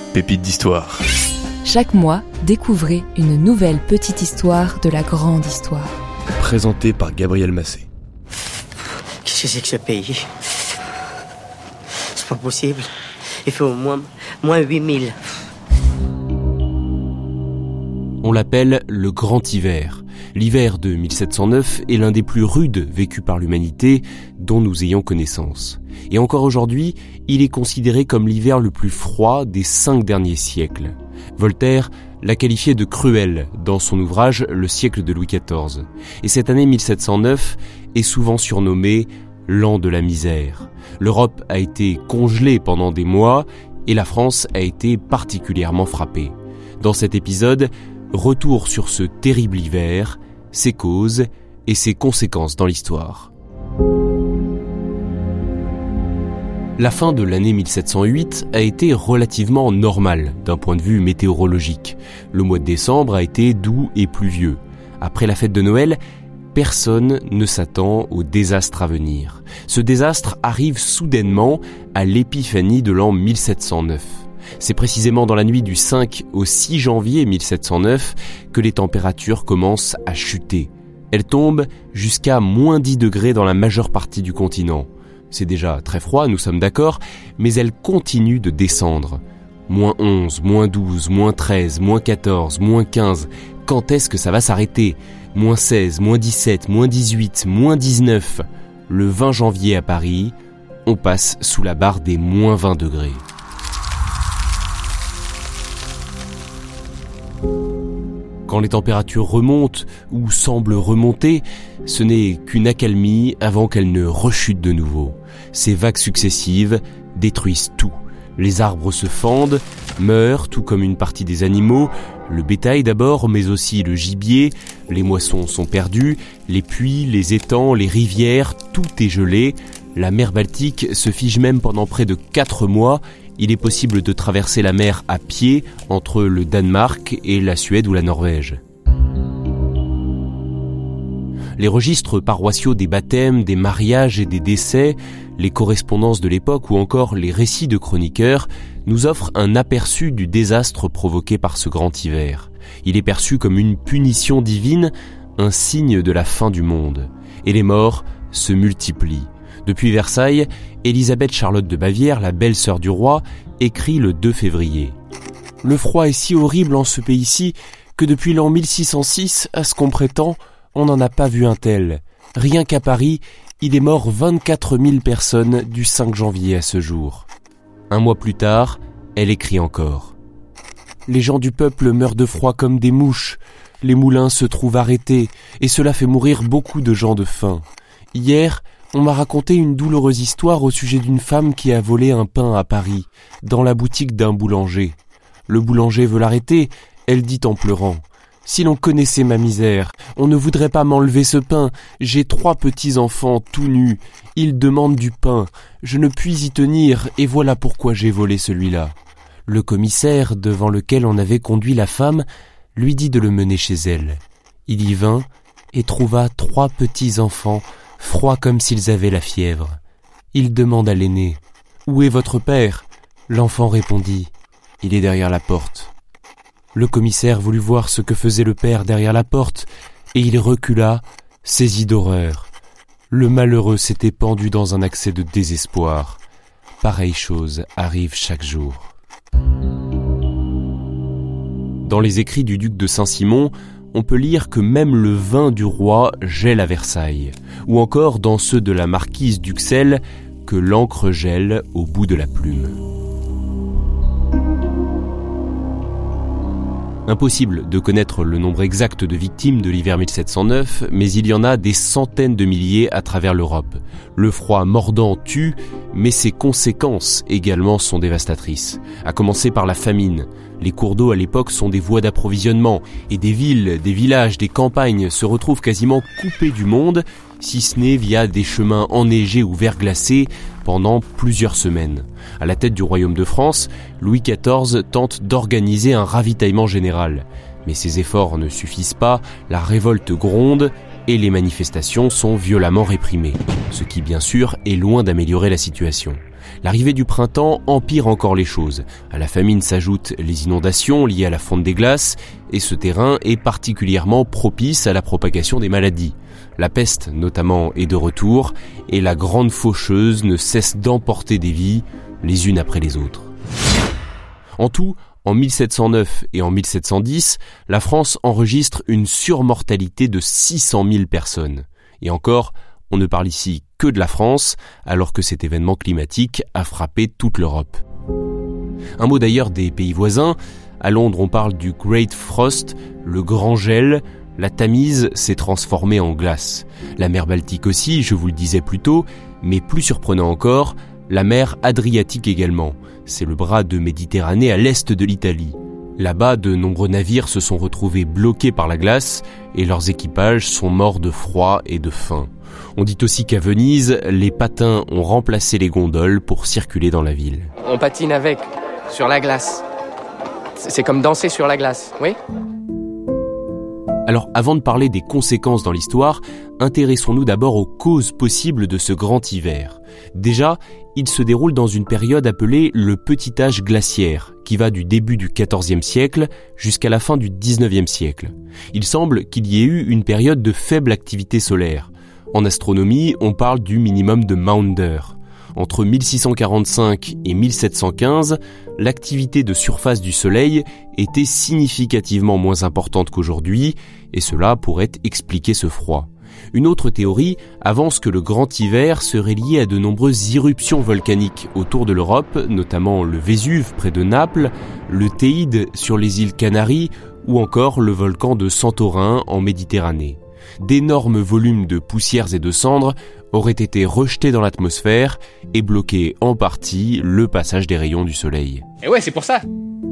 pépites d'histoire. Chaque mois, découvrez une nouvelle petite histoire de la grande histoire. Présentée par Gabriel Massé. Qu'est-ce que c'est que ce pays? C'est pas possible. Il fait au moins 8000. On l'appelle le Grand Hiver. L'hiver de 1709 est l'un des plus rudes vécus par l'humanité dont nous ayons connaissance. Et encore aujourd'hui, il est considéré comme l'hiver le plus froid des 5 derniers siècles. Voltaire l'a qualifié de cruel dans son ouvrage Le siècle de Louis XIV. Et cette année 1709 est souvent surnommée l'an de la misère. L'Europe a été congelée pendant des mois et la France a été particulièrement frappée. Dans cet épisode, retour sur ce terrible hiver, ses causes et ses conséquences dans l'histoire. La fin de l'année 1708 a été relativement normale d'un point de vue météorologique. Le mois de décembre a été doux et pluvieux. Après la fête de Noël, personne ne s'attend au désastre à venir. Ce désastre arrive soudainement à l'épiphanie de l'an 1709. C'est précisément dans la nuit du 5 au 6 janvier 1709 que les températures commencent à chuter. Elles tombent jusqu'à moins 10 degrés dans la majeure partie du continent. C'est déjà très froid, nous sommes d'accord, mais elles continuent de descendre. Moins 11, moins 12, moins 13, moins 14, moins 15. Quand est-ce que ça va s'arrêter ? Moins 16, moins 17, moins 18, moins 19. Le 20 janvier à Paris, on passe sous la barre des moins 20 degrés. Quand les températures remontent ou semblent remonter, ce n'est qu'une accalmie avant qu'elles ne rechutent de nouveau. Ces vagues successives détruisent tout. Les arbres se fendent, meurent, tout comme une partie des animaux, le bétail d'abord, mais aussi le gibier, les moissons sont perdues, les puits, les étangs, les rivières, tout est gelé. La mer Baltique se fige même pendant près de 4 mois. Il est possible de traverser la mer à pied entre le Danemark et la Suède ou la Norvège. Les registres paroissiaux des baptêmes, des mariages et des décès, les correspondances de l'époque ou encore les récits de chroniqueurs nous offrent un aperçu du désastre provoqué par ce grand hiver. Il est perçu comme une punition divine, un signe de la fin du monde. Et les morts se multiplient. Depuis Versailles, Élisabeth Charlotte de Bavière, la belle-sœur du roi, écrit le 2 février. « Le froid est si horrible en ce pays-ci que depuis l'an 1606, à ce qu'on prétend, on n'en a pas vu un tel. Rien qu'à Paris, il est mort 24 000 personnes du 5 janvier à ce jour. » Un mois plus tard, elle écrit encore. « Les gens du peuple meurent de froid comme des mouches. Les moulins se trouvent arrêtés et cela fait mourir beaucoup de gens de faim. Hier, on m'a raconté une douloureuse histoire au sujet d'une femme qui a volé un pain à Paris, dans la boutique d'un boulanger. Le boulanger veut l'arrêter, elle dit en pleurant. « Si l'on connaissait ma misère, on ne voudrait pas m'enlever ce pain. J'ai 3 petits-enfants tout nus. Ils demandent du pain. Je ne puis y tenir et voilà pourquoi j'ai volé celui-là. » Le commissaire, devant lequel on avait conduit la femme, lui dit de le mener chez elle. Il y vint et trouva 3 petits-enfants, froids comme s'ils avaient la fièvre. Il demande à l'aîné « Où est votre père ?» L'enfant répondit « Il est derrière la porte. » Le commissaire voulut voir ce que faisait le père derrière la porte, et il recula, saisi d'horreur. Le malheureux s'était pendu dans un accès de désespoir. Pareille chose arrive chaque jour. Dans les écrits du duc de Saint-Simon, on peut lire que même le vin du roi gèle à Versailles, ou encore dans ceux de la marquise d'Uxelles, que l'encre gèle au bout de la plume. Impossible de connaître le nombre exact de victimes de l'hiver 1709, mais il y en a des centaines de milliers à travers l'Europe. Le froid mordant tue, mais ses conséquences également sont dévastatrices. À commencer par la famine. Les cours d'eau à l'époque sont des voies d'approvisionnement, et des villes, des villages, des campagnes se retrouvent quasiment coupés du monde, si ce n'est via des chemins enneigés ou verglacés pendant plusieurs semaines. À la tête du royaume de France, Louis XIV tente d'organiser un ravitaillement général. Mais ces efforts ne suffisent pas, la révolte gronde et les manifestations sont violemment réprimées, ce qui bien sûr est loin d'améliorer la situation. L'arrivée du printemps empire encore les choses. À la famine s'ajoutent les inondations liées à la fonte des glaces, et ce terrain est particulièrement propice à la propagation des maladies. La peste, notamment, est de retour, et la grande faucheuse ne cesse d'emporter des vies, les unes après les autres. En tout, en 1709 et en 1710, la France enregistre une surmortalité de 600 000 personnes. Et encore, on ne parle ici que de la France, alors que cet événement climatique a frappé toute l'Europe. Un mot d'ailleurs des pays voisins. À Londres, on parle du Great Frost, le grand gel. La Tamise s'est transformée en glace. La mer Baltique aussi, je vous le disais plus tôt, mais plus surprenant encore, la mer Adriatique également. C'est le bras de Méditerranée à l'est de l'Italie. Là-bas, de nombreux navires se sont retrouvés bloqués par la glace et leurs équipages sont morts de froid et de faim. On dit aussi qu'à Venise, les patins ont remplacé les gondoles pour circuler dans la ville. On patine avec, sur la glace. C'est comme danser sur la glace, oui ? Alors, avant de parler des conséquences dans l'histoire, intéressons-nous d'abord aux causes possibles de ce grand hiver. Déjà, il se déroule dans une période appelée le Petit Âge glaciaire, qui va du début du XIVe siècle jusqu'à la fin du XIXe siècle. Il semble qu'il y ait eu une période de faible activité solaire. En astronomie, on parle du minimum de Maunder. Entre 1645 et 1715, l'activité de surface du Soleil était significativement moins importante qu'aujourd'hui, et cela pourrait expliquer ce froid. Une autre théorie avance que le grand hiver serait lié à de nombreuses irruptions volcaniques autour de l'Europe, notamment le Vésuve près de Naples, le Théide sur les îles Canaries ou encore le volcan de Santorin en Méditerranée. D'énormes volumes de poussières et de cendres auraient été rejetés dans l'atmosphère et bloqué en partie le passage des rayons du soleil. Et ouais, c'est pour ça.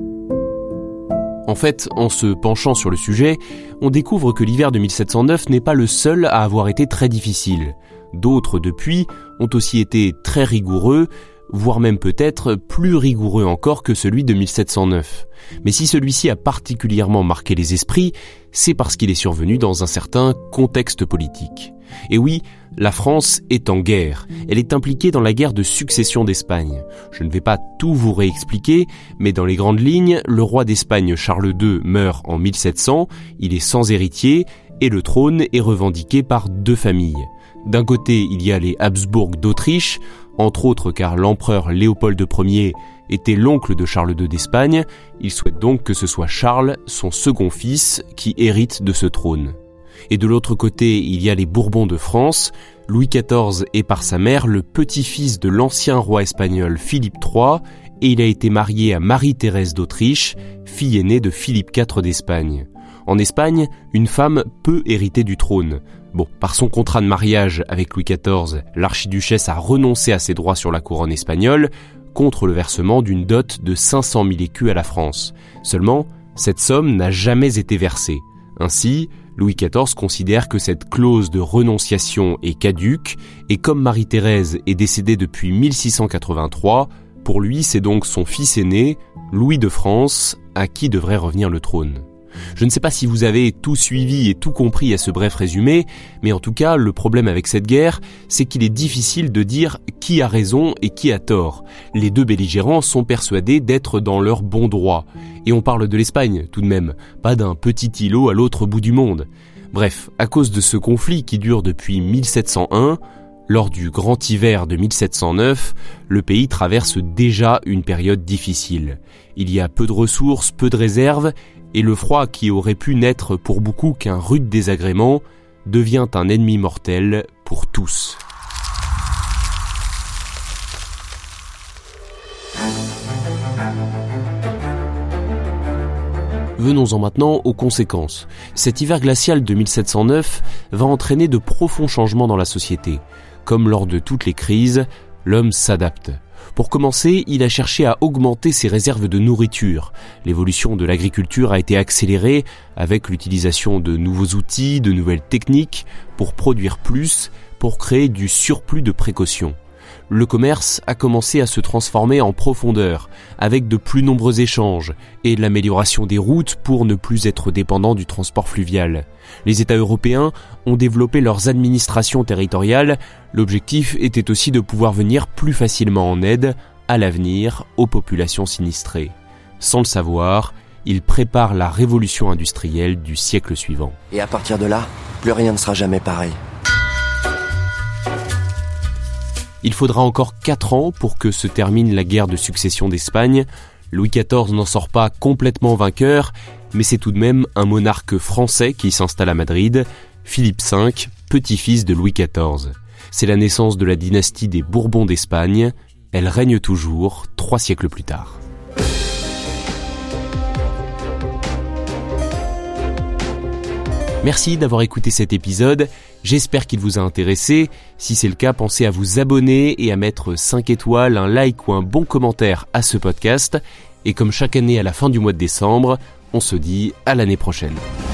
En fait, en se penchant sur le sujet, on découvre que l'hiver de 1709 n'est pas le seul à avoir été très difficile. D'autres, depuis, ont aussi été très rigoureux, voire même peut-être plus rigoureux encore que celui de 1709. Mais si celui-ci a particulièrement marqué les esprits, c'est parce qu'il est survenu dans un certain contexte politique. Et oui, la France est en guerre. Elle est impliquée dans la guerre de succession d'Espagne. Je ne vais pas tout vous réexpliquer, mais dans les grandes lignes, le roi d'Espagne Charles II meurt en 1700, il est sans héritier, et le trône est revendiqué par deux familles. D'un côté, il y a les Habsbourg d'Autriche, entre autres car l'empereur Léopold Ier était l'oncle de Charles II d'Espagne. Il souhaite donc que ce soit Charles, son second fils, qui hérite de ce trône. Et de l'autre côté, il y a les Bourbons de France. Louis XIV est par sa mère le petit-fils de l'ancien roi espagnol Philippe III, et il a été marié à Marie-Thérèse d'Autriche, fille aînée de Philippe IV d'Espagne. En Espagne, une femme peut hériter du trône. Bon, par son contrat de mariage avec Louis XIV, l'archiduchesse a renoncé à ses droits sur la couronne espagnole contre le versement d'une dot de 500 000 écus à la France. Seulement, cette somme n'a jamais été versée. Ainsi, Louis XIV considère que cette clause de renonciation est caduque et comme Marie-Thérèse est décédée depuis 1683, pour lui c'est donc son fils aîné, Louis de France, à qui devrait revenir le trône. Je ne sais pas si vous avez tout suivi et tout compris à ce bref résumé, mais en tout cas, le problème avec cette guerre, c'est qu'il est difficile de dire qui a raison et qui a tort. Les deux belligérants sont persuadés d'être dans leur bon droit. Et on parle de l'Espagne, tout de même, pas d'un petit îlot à l'autre bout du monde. Bref, à cause de ce conflit qui dure depuis 1701, lors du grand hiver de 1709, le pays traverse déjà une période difficile. Il y a peu de ressources, peu de réserves, et le froid qui aurait pu n'être pour beaucoup qu'un rude désagrément devient un ennemi mortel pour tous. Venons-en maintenant aux conséquences. Cet hiver glacial de 1709 va entraîner de profonds changements dans la société. Comme lors de toutes les crises, l'homme s'adapte. Pour commencer, il a cherché à augmenter ses réserves de nourriture. L'évolution de l'agriculture a été accélérée avec l'utilisation de nouveaux outils, de nouvelles techniques pour produire plus, pour créer du surplus de précautions. le commerce a commencé à se transformer en profondeur, avec de plus nombreux échanges et l'amélioration des routes pour ne plus être dépendant du transport fluvial. Les États européens ont développé leurs administrations territoriales. L'objectif était aussi de pouvoir venir plus facilement en aide, à l'avenir, aux populations sinistrées. Sans le savoir, ils préparent la révolution industrielle du siècle suivant. Et à partir de là, plus rien ne sera jamais pareil. Il faudra encore 4 ans pour que se termine la guerre de succession d'Espagne. Louis XIV n'en sort pas complètement vainqueur, mais c'est tout de même un monarque français qui s'installe à Madrid, Philippe V, petit-fils de Louis XIV. C'est la naissance de la dynastie des Bourbons d'Espagne. Elle règne toujours 3 siècles plus tard. Merci d'avoir écouté cet épisode, j'espère qu'il vous a intéressé. Si c'est le cas, pensez à vous abonner et à mettre 5 étoiles, un like ou un bon commentaire à ce podcast. Et comme chaque année à la fin du mois de décembre, on se dit à l'année prochaine.